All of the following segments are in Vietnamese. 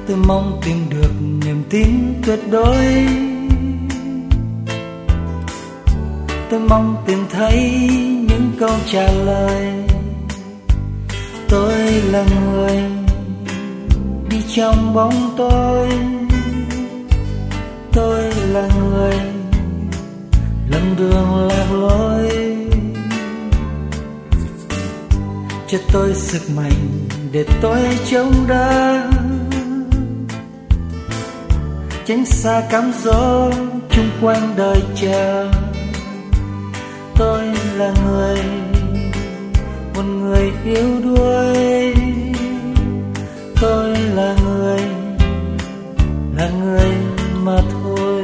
Tôi mong tìm được niềm tin tuyệt đối. Tôi mong tìm thấy những câu trả lời. Tôi là người đi trong bóng tối. Tôi là người lầm đường lạc lối. Cho tôi sức mạnh để tôi chống đỡ, tránh xa cám dỗ chung quanh đời chờ. Tôi là người, một người yếu đuối. Tôi là người mà thôi.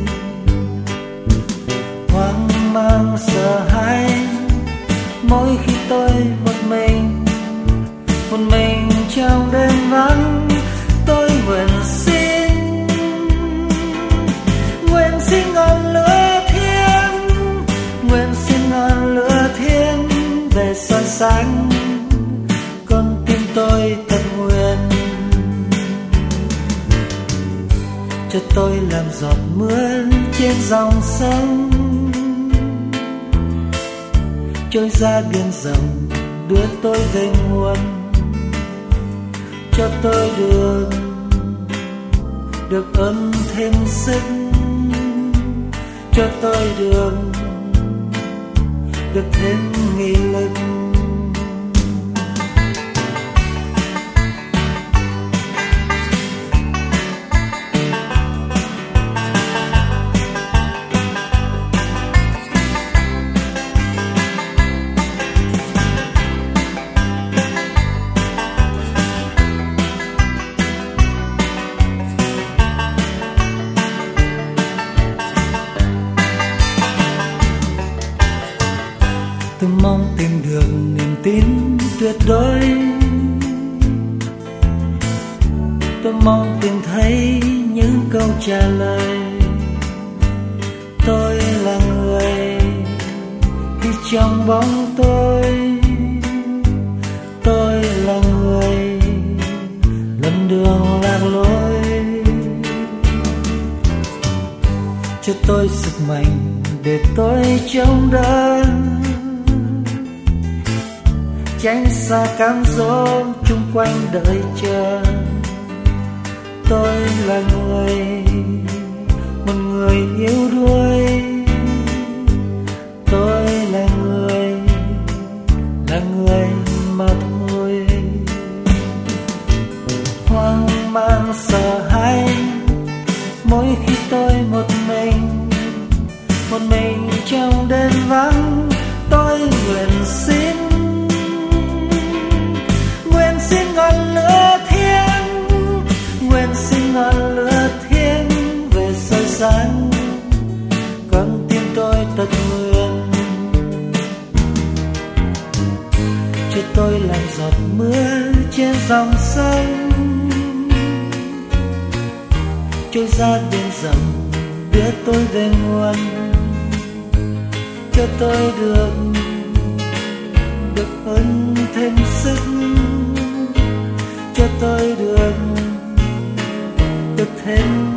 Hoang mang sợ hãi mỗi khi tôi một mình trong đêm vắng. Tôi nguyện xin ngọn lửa thiêng, nguyện xin ngọn lửa thiêng về soi sáng con tim tôi thật nguyện. Cho tôi làm giọt mưa trên dòng sông, trôi ra biển rộng đưa tôi về nguồn. Cho tôi được ơn thêm sức, cho tôi được thêm nghị lực. Tôi mong tìm được niềm tin tuyệt đối. Tôi mong tìm thấy những câu trả lời. Tôi là người đi trong bóng tối. Tôi là người lầm đường lạc lối. Cho tôi sức mạnh để tôi chống đỡ, tránh xa cám dỗ chung quanh đợi chờ. Tôi là một người yếu đuối. Tôi là người mà thôi. Hoang mang sợ hãi mỗi khi tôi một mình trong đêm vắng. Tôi nguyện xin ngọn lửa thiêng, nguyện xin ngọn lửa thiêng về soi sáng con tim tôi tật nguyện. Cho tôi làm giọt mưa trên dòng sông, trôi ra biển rộng đưa tôi về nguồn. Cho tôi được ơn thêm sức, cho tôi được thêm